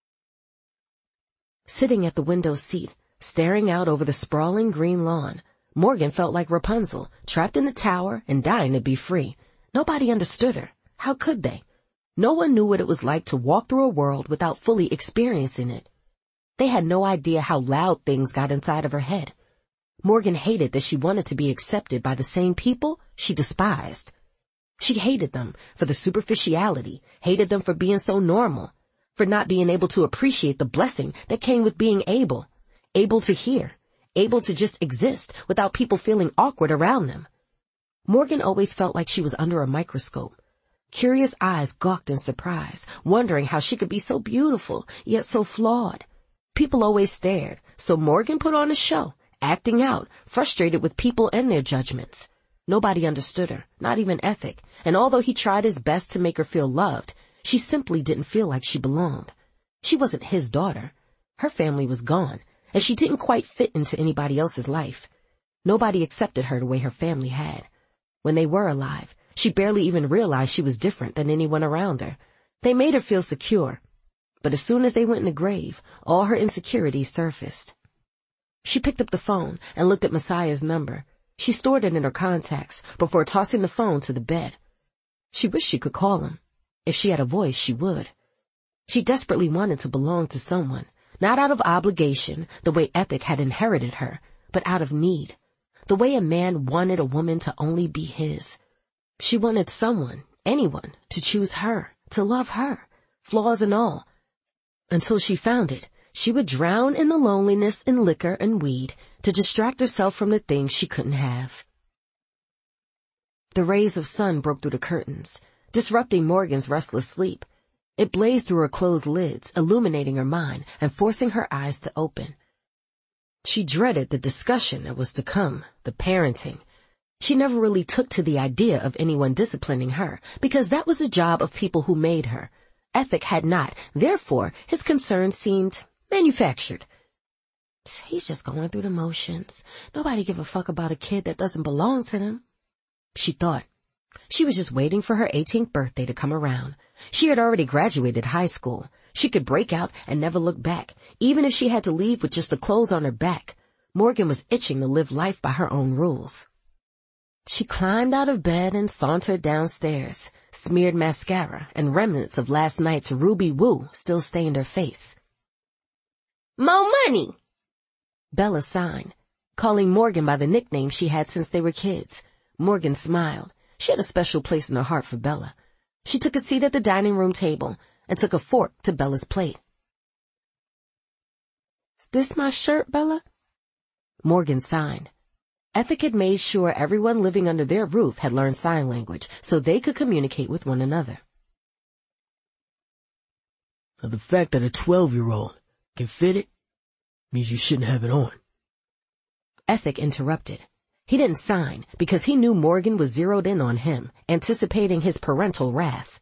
B: Sitting at the window seat, staring out over the sprawling green lawn, Morgan felt like Rapunzel, trapped in the tower and dying to be free. Nobody understood her. How could they? No one knew what it was like to walk through a world without fully experiencing it. They had no idea how loud things got inside of her head. Morgan hated that she wanted to be accepted by the same people she despised. She hated them for the superficiality, hated them for being so normal, for not being able to appreciate the blessing that came with being able to hear, able to just exist without people feeling awkward around them. Morgan always felt like she was under a microscope. Curious eyes gawked in surprise, wondering how she could be so beautiful, yet so flawed. People always stared, so Morgan put on a show, acting out, frustrated with people and their judgments. Nobody understood her, not even Ethic, and although he tried his best to make her feel loved, she simply didn't feel like she belonged. She wasn't his daughter. Her family was gone, and she didn't quite fit into anybody else's life. Nobody accepted her the way her family had. When they were alive, she barely even realized she was different than anyone around her. They made her feel secure, but as soon as they went in the grave, all her insecurities surfaced. She picked up the phone and looked at Messiah's number. She stored it in her contacts before tossing the phone to the bed. She wished she could call him. If she had a voice, she would. She desperately wanted to belong to someone, not out of obligation, the way Ethic had inherited her, but out of need, the way a man wanted a woman to only be his. She wanted someone, anyone, to choose her, to love her, flaws and all. Until she found it, she would drown in the loneliness in liquor and weed to distract herself from the things she couldn't have. The rays of sun broke through the curtains, disrupting Morgan's restless sleep. It blazed through her closed lids, illuminating her mind and forcing her eyes to open. She dreaded the discussion that was to come, the parenting. She never really took to the idea of anyone disciplining her, because that was the job of people who made her. Ethic had not, therefore his concern seemed manufactured. He's just going through the motions. Nobody give a fuck about a kid that doesn't belong to them, she thought. She was just waiting for her 18th birthday to come around. She had already graduated high school. She could break out and never look back, even if she had to leave with just the clothes on her back. Morgan was itching to live life by her own rules. She climbed out of bed and sauntered downstairs. Smeared mascara and remnants of last night's Ruby Woo still stained her face. "Mo money!" Bella signed, calling Morgan by the nickname she had since they were kids. Morgan smiled. She had a special place in her heart for Bella. She took a seat at the dining room table and took a fork to Bella's plate. "Is this my shirt, Bella?" Morgan signed. Ethic had made sure everyone living under their roof had learned sign language so they could communicate with one another.
C: Now the fact that a 12-year-old can fit it means you shouldn't have it on.
B: Ethic interrupted. He didn't sign because he knew Morgan was zeroed in on him, anticipating his parental wrath.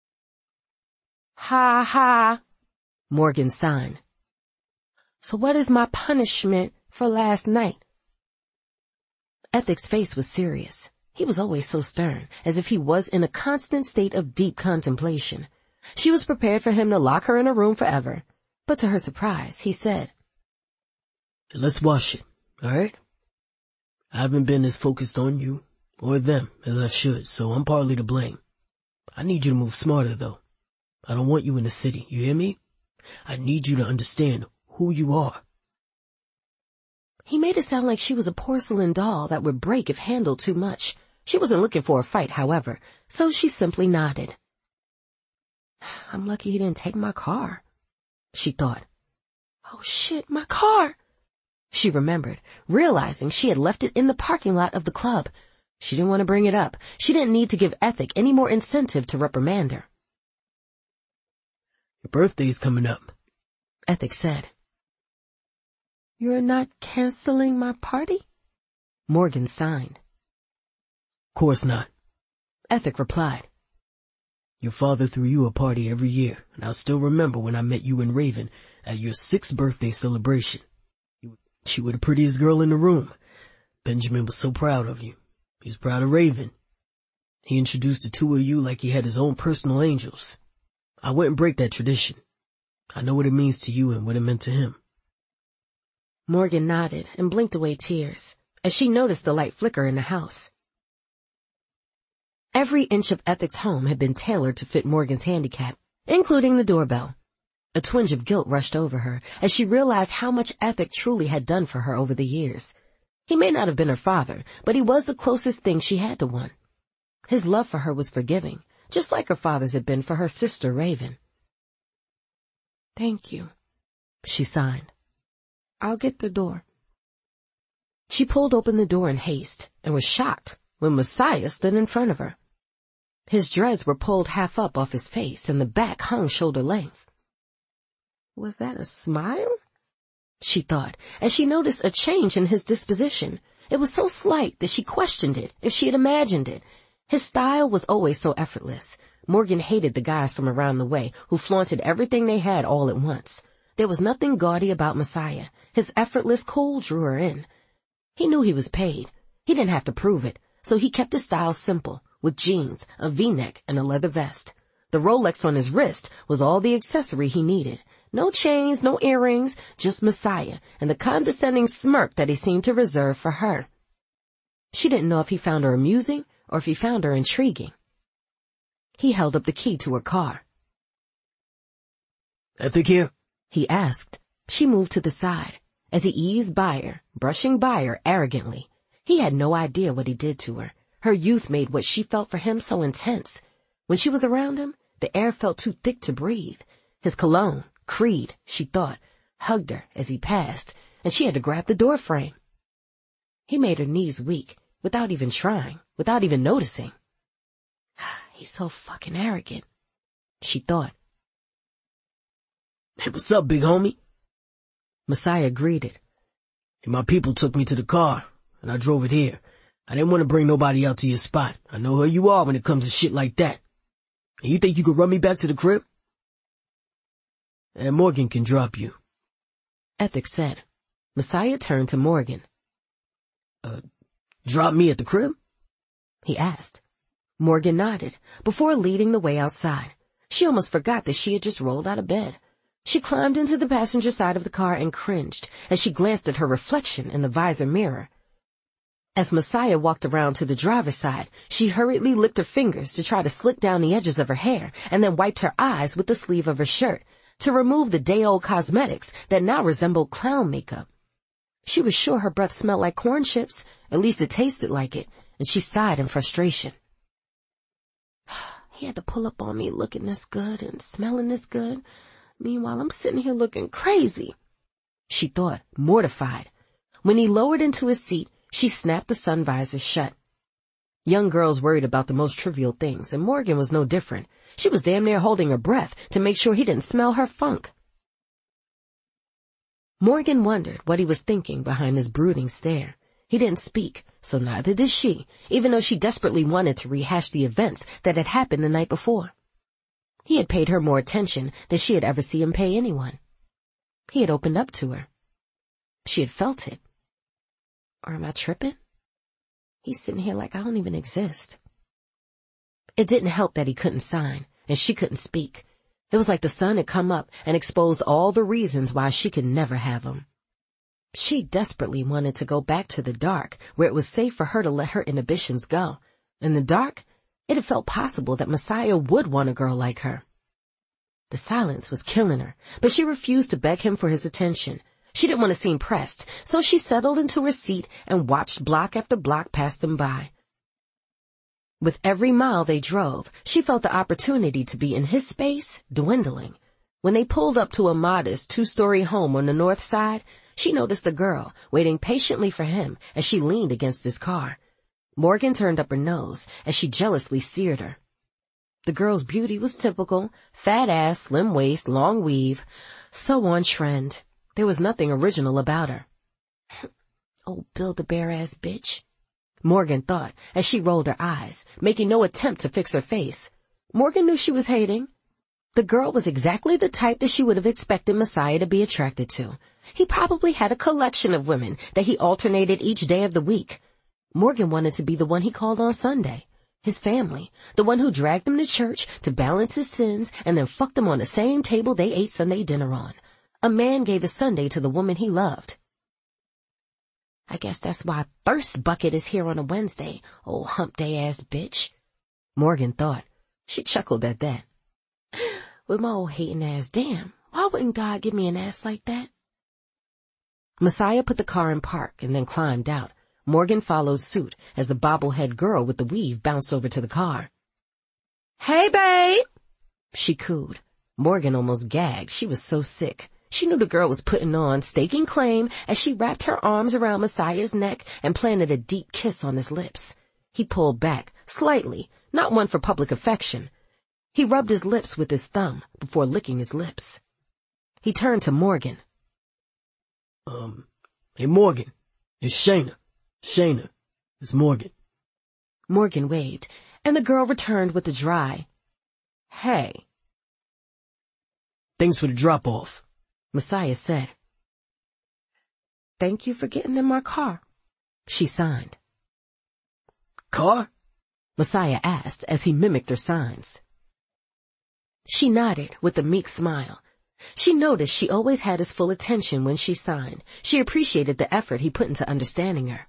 B: "Ha ha," Morgan signed. "So what is my punishment for last night?" Ethic's face was serious. He was always so stern, as if he was in a constant state of deep contemplation. She was prepared for him to lock her in a room forever, but to her surprise, he said,
C: "Let's wash it, all right? I haven't been as focused on you or them as I should, so I'm partly to blame. I need you to move smarter, though. I don't want you in the city, you hear me? I need you to understand who you are."
B: He made it sound like she was a porcelain doll that would break if handled too much. She wasn't looking for a fight, however, so she simply nodded. "I'm lucky he didn't take my car," she thought. "Oh shit, my car!" She remembered, realizing she had left it in the parking lot of the club. She didn't want to bring it up. She didn't need to give Ethic any more incentive to reprimand her.
C: "Your birthday's coming up,"
B: Ethic said. "You're not canceling my party?" Morgan signed.
C: "Of course not,"
B: Ethic replied.
C: "Your father threw you a party every year, and I'll still remember when I met you and Raven at your 6th birthday celebration. You were the prettiest girl in the room. Benjamin was so proud of you. He was proud of Raven. He introduced the two of you like he had his own personal angels. I wouldn't break that tradition. I know what it means to you and what it meant to him."
B: Morgan nodded and blinked away tears as she noticed the light flicker in the house. Every inch of Ethic's home had been tailored to fit Morgan's handicap, including the doorbell. A twinge of guilt rushed over her as she realized how much Ethic truly had done for her over the years. He may not have been her father, but he was the closest thing she had to one. His love for her was forgiving, just like her father's had been for her sister Raven. "Thank you," she signed. "I'll get the door." She pulled open the door in haste and was shocked when Messiah stood in front of her. His dreads were pulled half up off his face and the back hung shoulder length. Was that a smile? She thought, as she noticed a change in his disposition. It was so slight that she questioned it, if she had imagined it. His style was always so effortless. Morgan hated the guys from around the way who flaunted everything they had all at once. There was nothing gaudy about Messiah. His effortless cool drew her in. He knew he was paid. He didn't have to prove it, so he kept his style simple, with jeans, a V-neck, and a leather vest. The Rolex on his wrist was all the accessory he needed. No chains, no earrings, just Messiah, and the condescending smirk that he seemed to reserve for her. She didn't know if he found her amusing or if he found her intriguing. He held up the key to her car.
C: "Ethic here?"
B: he asked. She moved to the side as he eased by her, brushing by her arrogantly. He had no idea what he did to her. Her youth made what she felt for him so intense. When she was around him, the air felt too thick to breathe. His cologne, Creed, she thought, hugged her as he passed, and she had to grab the door frame. He made her knees weak, without even trying, without even noticing. He's so fucking arrogant, she thought.
C: "Hey, what's up, big homie?"
B: Messiah greeted.
C: "Hey, my people took me to the car, and I drove it here. I didn't want to bring nobody out to your spot. I know who you are when it comes to shit like that. And you think you could run me back to the crib?" "And Morgan can drop you,"
B: Ethic said. Messiah turned to Morgan.
C: Drop me at the crib?"
B: he asked. Morgan nodded before leading the way outside. She almost forgot that she had just rolled out of bed. She climbed into the passenger side of the car and cringed as she glanced at her reflection in the visor mirror. As Messiah walked around to the driver's side, she hurriedly licked her fingers to try to slick down the edges of her hair and then wiped her eyes with the sleeve of her shirt to remove the day-old cosmetics that now resembled clown makeup. She was sure her breath smelled like corn chips, at least it tasted like it, and she sighed in frustration. He had to pull up on me looking this good and smelling this good. Meanwhile, I'm sitting here looking crazy, she thought, mortified. When he lowered into his seat, she snapped the sun visor shut. Young girls worried about the most trivial things, and Morgan was no different. She was damn near holding her breath to make sure he didn't smell her funk. Morgan wondered what he was thinking behind his brooding stare. He didn't speak, so neither did she, even though she desperately wanted to rehash the events that had happened the night before. He had paid her more attention than she had ever seen him pay anyone. He had opened up to her. She had felt it. Or am I tripping? He's sitting here like I don't even exist. It didn't help that he couldn't sign, and she couldn't speak. It was like the sun had come up and exposed all the reasons why she could never have him. She desperately wanted to go back to the dark, where it was safe for her to let her inhibitions go. In the dark, it had felt possible that Messiah would want a girl like her. The silence was killing her, but she refused to beg him for his attention. She didn't want to seem pressed, so she settled into her seat and watched block after block pass them by. With every mile they drove, she felt the opportunity to be in his space dwindling. When they pulled up to a modest 2-story home on the north side, she noticed a girl waiting patiently for him as she leaned against his car. Morgan turned up her nose as she jealously seared her. The girl's beauty was typical: fat ass, slim waist, long weave, so on trend. There was nothing original about her. Oh, Build-A-Bear-ass bitch, Morgan thought as she rolled her eyes, making no attempt to fix her face. Morgan knew she was hating. The girl was exactly the type that she would have expected Messiah to be attracted to. He probably had a collection of women that he alternated each day of the week. Morgan wanted to be the one he called on Sunday, his family, the one who dragged him to church to balance his sins and then fucked him on the same table they ate Sunday dinner on. A man gave his Sunday to the woman he loved. I guess that's why Thirst Bucket is here on a Wednesday, old hump day ass bitch, Morgan thought. She chuckled at that. With my old hating ass, damn, why wouldn't God give me an ass like that? Messiah put the car in park and then climbed out. Morgan followed suit as the bobblehead girl with the weave bounced over to the car. Hey, babe, she cooed. Morgan almost gagged. She was so sick. She knew the girl was putting on, staking claim as she wrapped her arms around Messiah's neck and planted a deep kiss on his lips. He pulled back, slightly, not one for public affection. He rubbed his lips with his thumb before licking his lips. He turned to Morgan.
C: Hey Morgan, it's Shayna. Shayna, it's Morgan.
B: Morgan waved, and the girl returned with a dry, hey.
C: Thanks for the drop-off,
B: Messiah said. Thank you for getting in my car, she signed.
C: Car?
B: Messiah asked as he mimicked her signs. She nodded with a meek smile. She noticed she always had his full attention when she signed. She appreciated the effort he put into understanding her.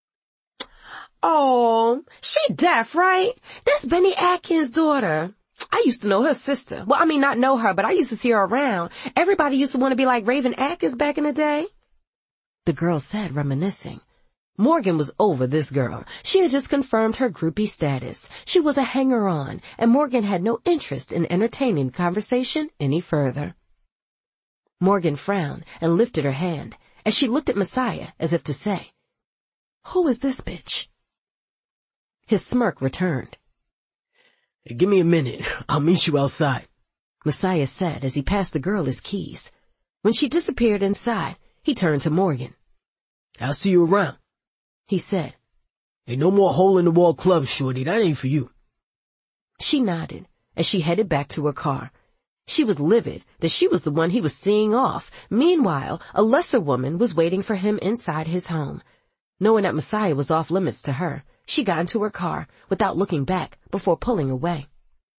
B: Oh, she deaf, right? That's Benny Atkins' daughter. I used to know her sister. Well, I mean, not know her, but I used to see her around. Everybody used to want to be like Raven Atkins back in the day, the girl said, reminiscing. Morgan was over this girl. She had just confirmed her groupie status. She was a hanger-on, and Morgan had no interest in entertaining the conversation any further. Morgan frowned and lifted her hand as she looked at Messiah as if to say, Who is this bitch? His smirk returned.
C: Hey, give me a minute. I'll meet you outside,
B: Messiah said as he passed the girl his keys. When she disappeared inside, he turned to Morgan.
C: I'll see you around,
B: he said.
C: Hey, no more hole-in-the-wall clubs, shorty. That ain't for you.
B: She nodded as she headed back to her car. She was livid that she was the one he was seeing off. Meanwhile, a lesser woman was waiting for him inside his home. Knowing that Messiah was off limits to her, She got into her car without looking back before pulling away.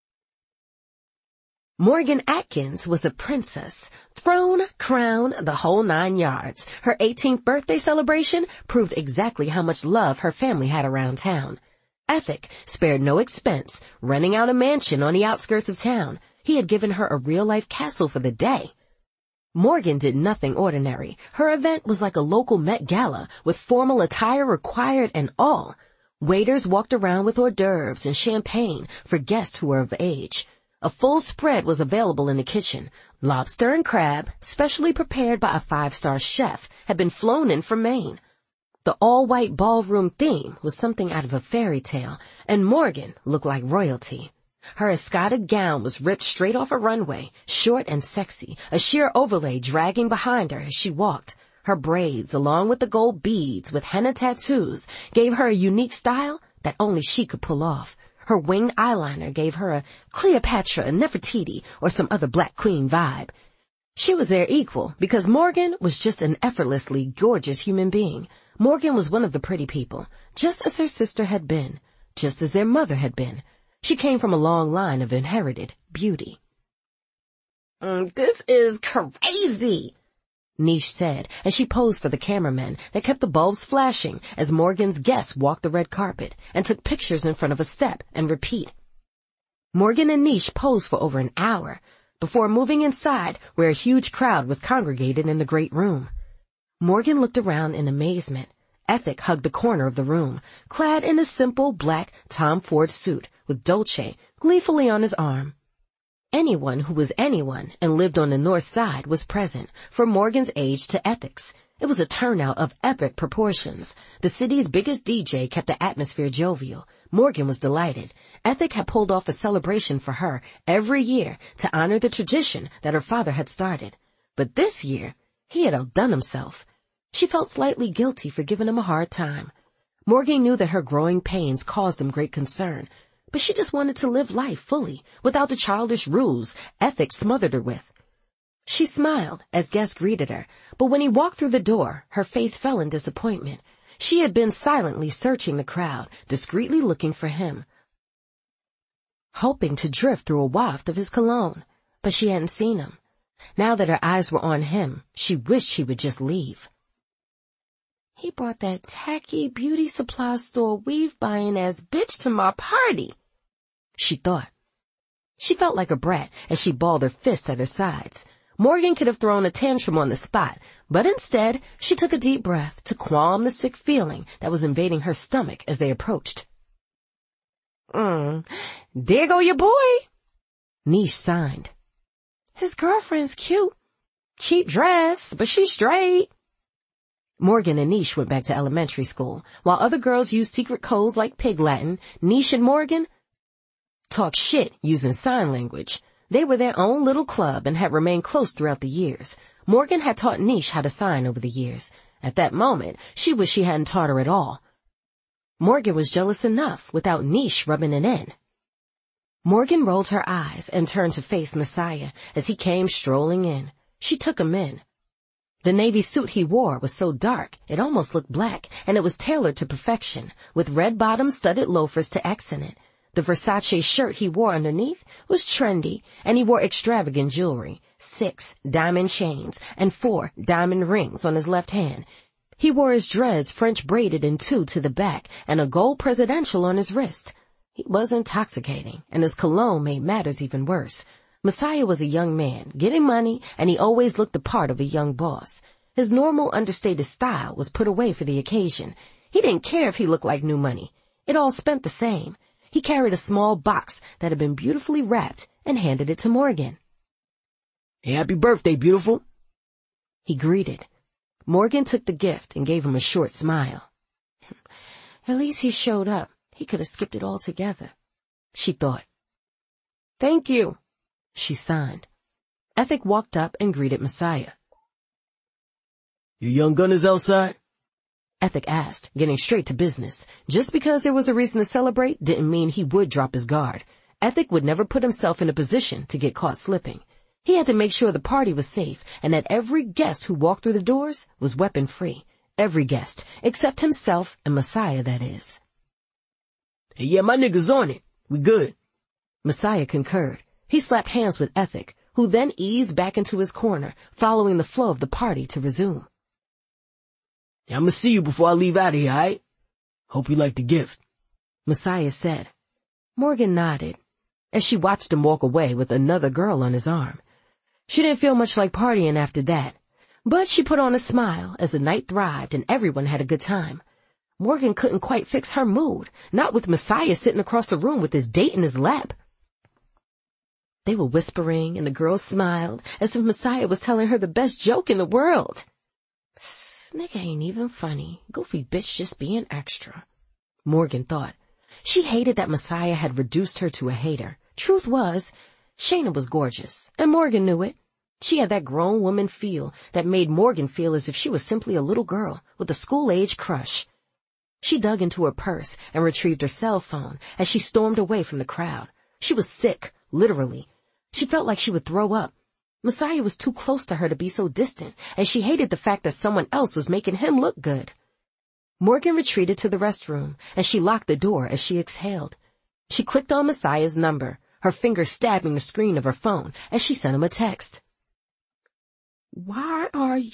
B: Morgan Atkins was a princess, throne, crown, the whole 9 yards. Her 18th birthday celebration proved exactly how much love her family had around town. Ethic spared no expense, renting out a mansion on the outskirts of town. He had given her a real-life castle for the day. Morgan did nothing ordinary. Her event was like a local Met Gala, with formal attire required and all. Waiters walked around with hors d'oeuvres and champagne for guests who were of age. A full spread was available in the kitchen. Lobster and crab, specially prepared by a 5-star chef, had been flown in from Maine. The all-white ballroom theme was something out of a fairy tale, and Morgan looked like royalty. Her escada gown was ripped straight off a runway, short and sexy, a sheer overlay dragging behind her as she walked. Her braids, along with the gold beads with henna tattoos, gave her a unique style that only she could pull off. Her winged eyeliner gave her a Cleopatra, a Nefertiti, or some other Black Queen vibe. She was their equal because Morgan was just an effortlessly gorgeous human being. Morgan was one of the pretty people, just as her sister had been, just as their mother had been. She came from a long line of inherited beauty.
A: This is crazy,
B: Niche said as she posed for the cameramen that kept the bulbs flashing as Morgan's guests walked the red carpet and took pictures in front of a step and repeat. Morgan and Niche posed for over an hour before moving inside where a huge crowd was congregated in the great room. Morgan looked around in amazement. Ethic hugged the corner of the room, clad in a simple black Tom Ford suit with Dolce gleefully on his arm. Anyone who was anyone and lived on the north side was present, from Morgan's age to Ethic's. It was a turnout of epic proportions. The city's biggest DJ kept the atmosphere jovial. Morgan was delighted. Ethic had pulled off a celebration for her every year to honor the tradition that her father had started. But this year, he had outdone himself. She felt slightly guilty for giving him a hard time. Morgan knew that her growing pains caused him great concern, but she just wanted to live life fully, without the childish rules Ethic smothered her with. She smiled as guests greeted her, but when he walked through the door, her face fell in disappointment. She had been silently searching the crowd, discreetly looking for him, hoping to drift through a waft of his cologne, but she hadn't seen him. Now that her eyes were on him, she wished he would just leave.
A: He brought that tacky beauty supply store weave-buying ass bitch to my party,
B: she thought. She felt like a brat as she balled her fists at her sides. Morgan could have thrown a tantrum on the spot, but instead she took a deep breath to calm the sick feeling that was invading her stomach as they approached.
A: There go your boy,
B: Niche signed.
A: His girlfriend's cute. Cheap dress, but she's straight.
B: Morgan and Niche went back to elementary school. While other girls used secret codes like Pig Latin, Niche and Morgan talked shit using sign language. They were their own little club and had remained close throughout the years. Morgan had taught Niche how to sign over the years. At that moment, she wished she hadn't taught her at all. Morgan was jealous enough without Niche rubbing it in. Morgan rolled her eyes and turned to face Messiah as he came strolling in. She took him in. The navy suit he wore was so dark it almost looked black, and it was tailored to perfection, with red-bottom studded loafers to accent it. The Versace shirt he wore underneath was trendy, and he wore extravagant jewelry, 6 diamond chains and 4 diamond rings on his left hand. He wore his dreads French braided in 2 to the back and a gold presidential on his wrist. He was intoxicating, and his cologne made matters even worse. Messiah was a young man, getting money, and he always looked the part of a young boss. His normal, understated style was put away for the occasion. He didn't care if he looked like new money. It all spent the same. He carried a small box that had been beautifully wrapped and handed it to Morgan.
C: "Hey, happy birthday, beautiful,"
B: he greeted. Morgan took the gift and gave him a short smile.
A: At least he showed up. He could have skipped it altogether,
B: she thought.
A: "Thank you,"
B: she signed. Ethic walked up and greeted Messiah.
C: "Your young gun is outside?"
B: Ethic asked, getting straight to business. Just because there was a reason to celebrate didn't mean he would drop his guard. Ethic would never put himself in a position to get caught slipping. He had to make sure the party was safe and that every guest who walked through the doors was weapon-free. Every guest, except himself and Messiah, that is.
C: Hey, yeah, my nigga's on it. We good.
B: Messiah concurred. He slapped hands with Ethic, who then eased back into his corner, following the flow of the party to resume.
C: Yeah, I'm gonna see you before I leave out of here, alright? Hope you like the gift.
B: Messiah said. Morgan nodded, as she watched him walk away with another girl on his arm. She didn't feel much like partying after that, but she put on a smile as the night thrived and everyone had a good time. Morgan couldn't quite fix her mood, not with Messiah sitting across the room with his date in his lap. They were whispering, and the girl smiled as if Messiah was telling her the best joke in the world. Nigga ain't even funny. Goofy bitch just being extra, Morgan thought. She hated that Messiah had reduced her to a hater. Truth was, Shayna was gorgeous, and Morgan knew it. She had that grown woman feel that made Morgan feel as if she was simply a little girl with a school-age crush. She dug into her purse and retrieved her cell phone as she stormed away from the crowd. She was sick, literally. She felt like she would throw up. Messiah was too close to her to be so distant, and she hated the fact that someone else was making him look good. Morgan retreated to the restroom, and she locked the door as she exhaled. She clicked on Messiah's number, her fingers stabbing the screen of her phone as she sent him a text.
A: Why are